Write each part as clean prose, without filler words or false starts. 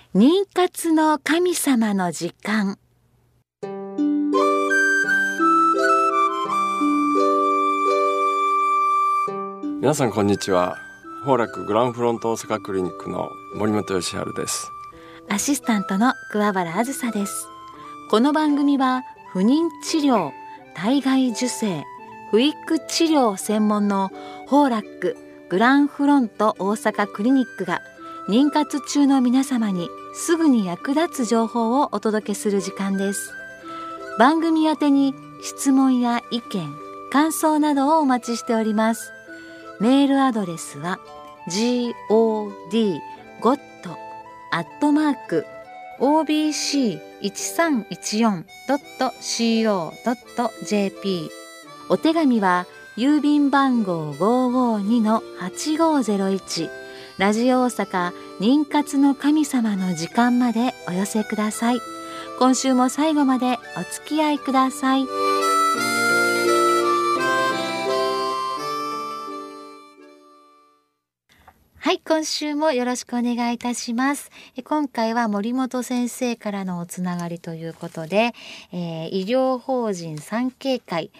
妊活の神様の時間。 皆さんこんにちは。宝楽グランフロント大阪クリニックの森本義治です。 アシスタントの桑原あずさです。この番組は不妊治療、体外受精、不育治療専門の宝楽グランフロント大阪クリニックが妊活中の皆様にすぐに役立つ情報をお届けする時間です。番組宛てに質問や意見、感想などをお待ちしております。メールアドレスは god@obc1314.co.jp。 お手紙は郵便番号 552-8501 ラジオ大阪妊活の神様の時間までお寄せください。今週も最後までお付き合いください。はい、今週もよろしくお願いいたします。今回は森本先生からのおつながりということで、医療法人産経会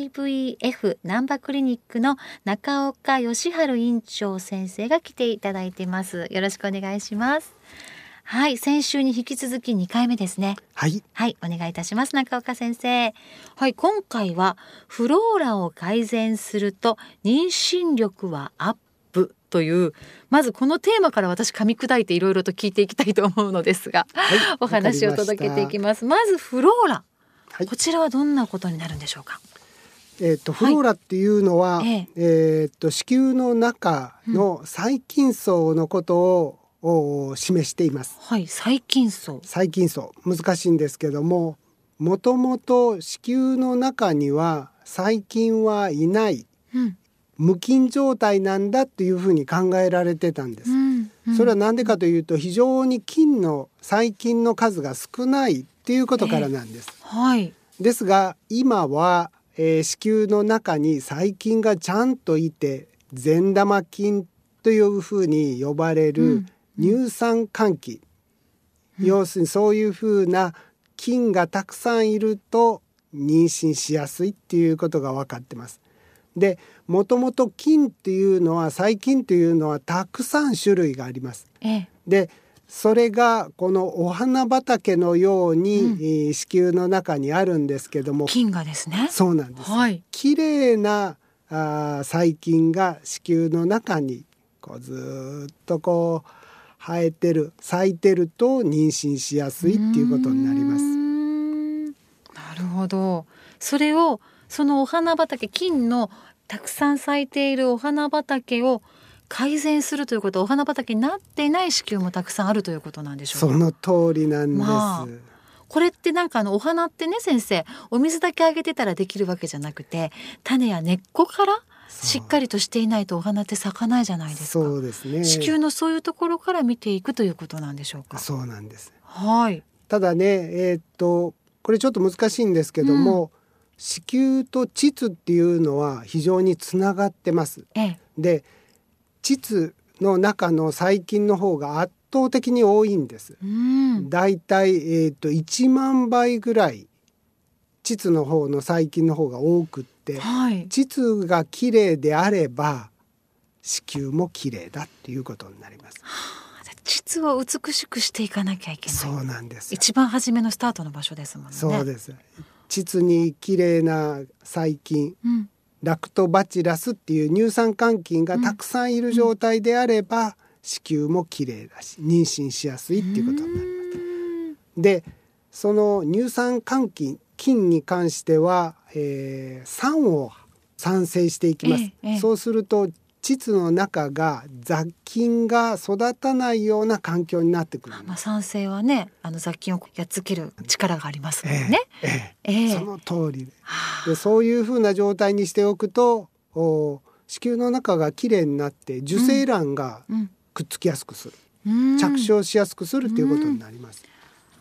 IVF 難波クリニックの中岡義治院長先生が来ていただいています。よろしくお願いします。はい、先週に引き続き2回目ですね。はい、お願いいたします。中岡先生。はい、今回はフローラを改善すると妊娠力はアップという、まずこのテーマから私噛み砕いていろいろと聞いていきたいと思うのですが、お話を届けていきます。まずフローラ、こちらはどんなことになるんでしょうか。 フローラっていうのは、子宮の中の細菌層のことを示しています。 細菌層難しいんですけども、もともと子宮の中には細菌はいない、無菌状態なんだっていうふうに考えられてたんです。それは何でかというと、非常に細菌の数が少ないっていうことからなんです。ですが今は、子宮の中に細菌がちゃんといて、善玉菌というふうに呼ばれる乳酸換気、要するにそういうふうな菌がたくさんいると妊娠しやすいっていうことが分かってます。で、もともと細菌っていうのはたくさん種類があります。で、それがこのお花畑のように、子宮の中にあるんですけども、 菌がですね。 そうなんです。きれいな細菌が子宮の中にずっと生えてる、咲いてると妊娠しやすいっていうことになります。 なるほど。それをそのお花畑、菌のたくさん咲いているお花畑を改善するということは、お花畑になっていない子宮もたくさんあるということなんでしょうか。 その通りなんです。 これってお花ってね、先生、お水だけあげてたらできるわけじゃなくて、種や根っこからしっかりとしていないとお花って咲かないじゃないですか。 そうですね。 子宮のそういうところから見ていくということなんでしょうか。 そうなんです。 ただね、これちょっと難しいんですけども、子宮と膣っていうのは非常につながってます。で、膣の中の細菌の方が圧倒的に多いんです。だいたい1万倍ぐらい膣の方の細菌の方が多くって、膣がきれいであれば子宮もきれいだっていうことになります。 膣を美しくしていかなきゃいけない。 そうなんです。 一番初めのスタートの場所ですもんね。 そうです。膣にきれいな細菌、ラクトバチラスっていう乳酸桿菌がたくさんいる状態であれば、子宮もきれいだし妊娠しやすいっていうことになります。で、その乳酸桿菌に関しては、酸を産生していきます。そうすると膣の中が雑菌が育たないような環境になってくる。 酸性はね、雑菌をやっつける力がありますもんね。 その通りで、そういうふうな状態にしておくと、子宮の中がきれいになって受精卵がくっつきやすくする、着床しやすくするということになります。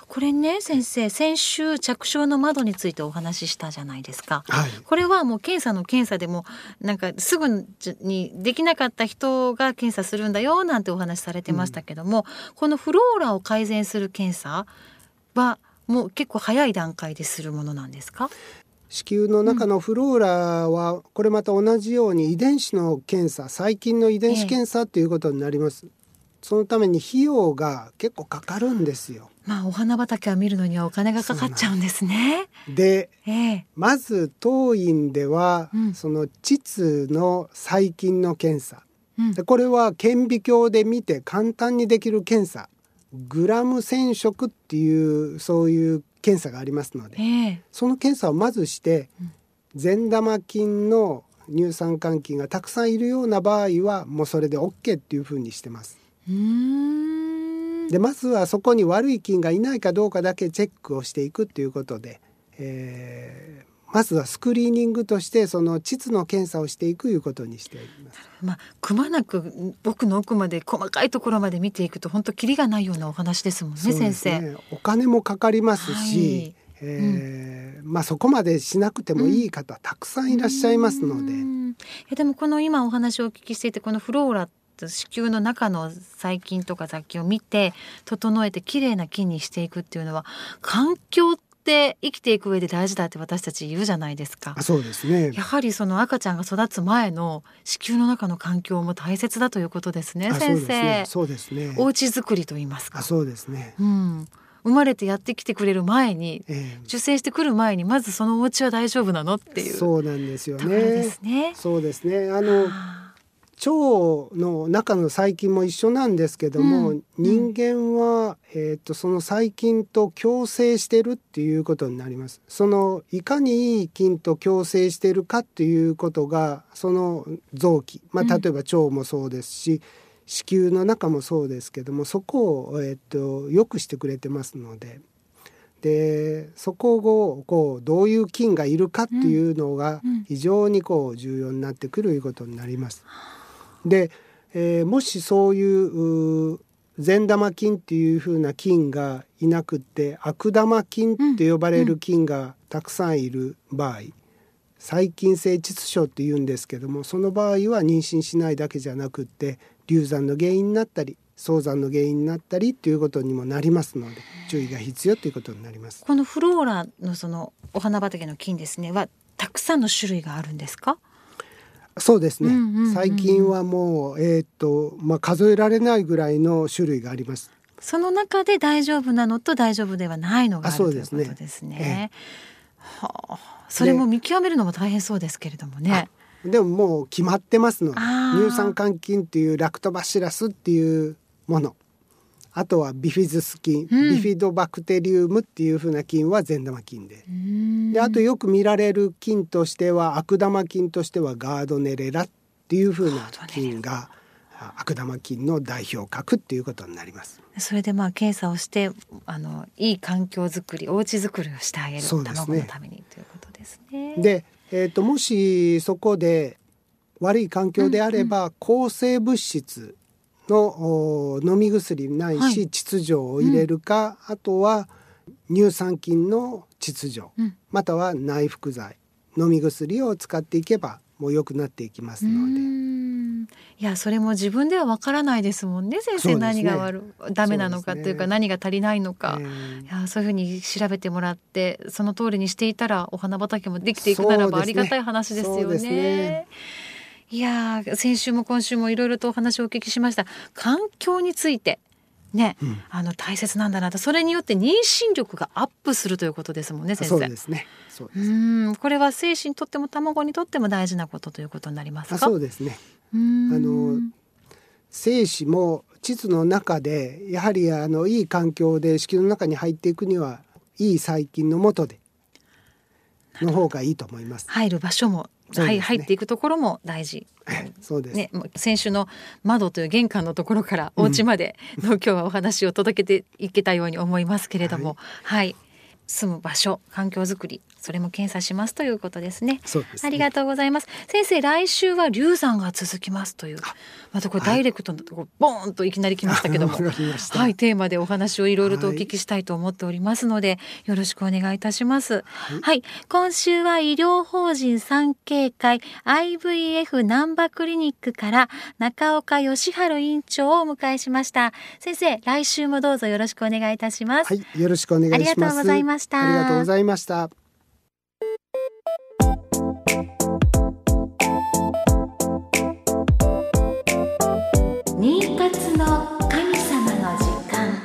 これね先生、先週着床の窓についてお話ししたじゃないですか、 はい、 これはもう検査でもなんかすぐにできなかった人が検査するんだよなんてお話しされてましたけども、このフローラを改善する検査はもう結構早い段階でするものなんですか？ 子宮の中のフローラはこれまた同じように遺伝子の検査、細菌の遺伝子検査ということになります。そのために費用が結構かかるんですよ。 お花畑を見るのにはお金がかかっちゃうんですね。 で、まず当院では、その膣の細菌の検査、でこれは顕微鏡で見て簡単にできる検査、グラム染色っていうそういう検査がありますので、その検査をまずして、善玉菌の乳酸桿菌がたくさんいるような場合はもうそれで OK っていうふうにしてます。でまずはそこに悪い菌がいないかどうかだけチェックをしていくっていうことで、まずはスクリーニングとしてその膣の検査をしていくいうことにしています。 くまなく奥の奥まで細かいところまで見ていくと本当キリがないようなお話ですもんね。 そうですね、 先生、 お金もかかりますし、そこまでしなくてもいい方、たくさんいらっしゃいますので、 でもこの今お話をお聞きしていて、このフローラ子宮の中の細菌とか雑菌を見て整えてきれいな菌にしていくっていうのは、環境って生きていく上で大事だって私たち言うじゃないですか。 そうですね。 やはりその赤ちゃんが育つ前の子宮の中の環境も大切だということですね。先生、 そうですね。 お家作りと言いますか。 そうですね、 生まれてやってきてくれる前に、受精してくる前にまずそのお家は大丈夫なのっていう、 そうなんですよね。 ところですね。 そうですね。腸の中の細菌も一緒なんですけども、人間は、その細菌と共生してるっていうことになります。そのいかにいい菌と共生してるかっていうことがその臓器、例えば腸もそうですし、子宮の中もそうですけども、そこを、良くしてくれてますので、そこをどういう菌がいるかっていうのが非常に重要になってくるいうことになります。で、もしそういう善玉菌っていう風な菌がいなくって悪玉菌って呼ばれる菌がたくさんいる場合、細菌性膣症っていうんですけども、その場合は妊娠しないだけじゃなくって流産の原因になったり早産の原因になったりということにもなりますので、注意が必要ということになります。 このフローラのそのお花畑の菌ですねはたくさんの種類があるんですか？ そうですね、最近はもう、数えられないぐらいの種類があります。 その中で大丈夫なのと大丈夫ではないのがあるということですね。それも見極めるのも大変そうですけれどもね。 でももう決まってますので、乳酸桿菌っていうラクトバシラスっていうもの、あとはビフィズス菌、ビフィドバクテリウムっていう風な菌は善玉菌で、あとよく見られる菌としては悪玉菌としてはガードネレラっていう風な菌が悪玉菌の代表格っていうことになります。 それで検査をしていい環境づくり、お家づくりをしてあげる、卵のためにということですね。 で、もしそこで悪い環境であれば、抗生物質の飲み薬ないし膣錠を入れるか、あとは乳酸菌の膣錠、または内服剤、飲み薬を使っていけばもう良くなっていきますので。 いや、それも自分ではわからないですもんね、先生。何がダメなのかというか、何が足りないのか、いや、そういうふうに調べてもらってその通りにしていたらお花畑もできていくならばありがたい話ですよね。いや、先週も今週もいろいろとお話をお聞きしました。環境についてね、大切なんだなと。それによって妊娠力がアップするということですもんね、先生。 そうですね。 これは精子にとっても卵にとっても大事なことということになりますか？ そうですね。精子も膣の中でやはりいい環境で子宮の中に入っていくにはいい細菌の下での方がいいと思います。 入る場所も、入っていくところも大事。 そうですね。 先週の窓という玄関のところからお家までの今日はお話を届けていけたように思いますけれども、 住む場所、環境づくり、それも検査しますということですね。 そうですね。 ありがとうございます。先生、来週は流産が続きますという、またこれダイレクトなところ、ボーンといきなり来ましたけども、 わかりました。 はい、テーマでお話をいろいろとお聞きしたいと思っておりますので、よろしくお願いいたします。はい、今週は医療法人産経会 IVF 難波クリニックから中岡義治院長をお迎えしました。先生、来週もどうぞよろしくお願いいたします。 はい、よろしくお願いします。 ありがとうございました。 ありがとうございました。 妊活の神様の時間。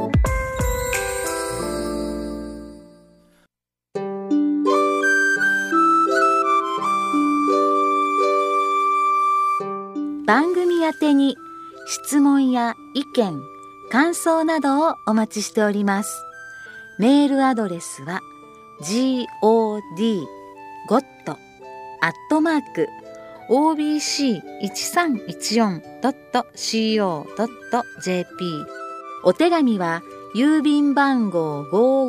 番組宛てに質問や意見、感想などをお待ちしております。メールアドレスは god@obc1314.co.jp。 お手紙は郵便番号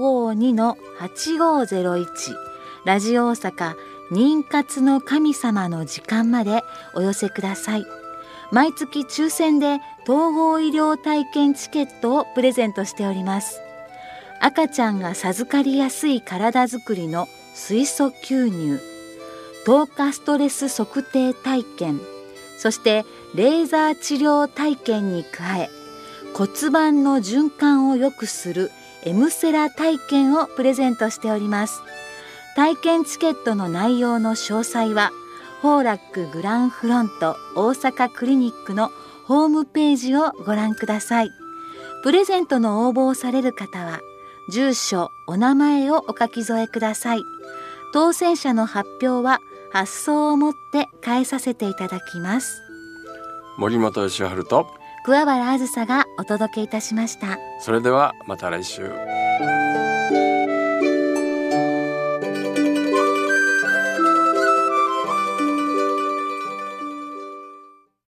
552-8501 ラジオ大阪妊活の神様の時間までお寄せください。毎月抽選で統合医療体験チケットをプレゼントしております。赤ちゃんが授かりやすい体づくりの水素吸入、透過ストレス測定体験、そしてレーザー治療体験に加え、骨盤の循環を良くするエムセラ体験をプレゼントしております。体験チケットの内容の詳細はホーラックグランフロント大阪クリニックのホームページをご覧ください。プレゼントの応募をされる方は住所、お名前をお書き添えください。当選者の発表は発送をもって返させていただきます。 森本義治と桑原あずさがお届けいたしました。 それではまた来週。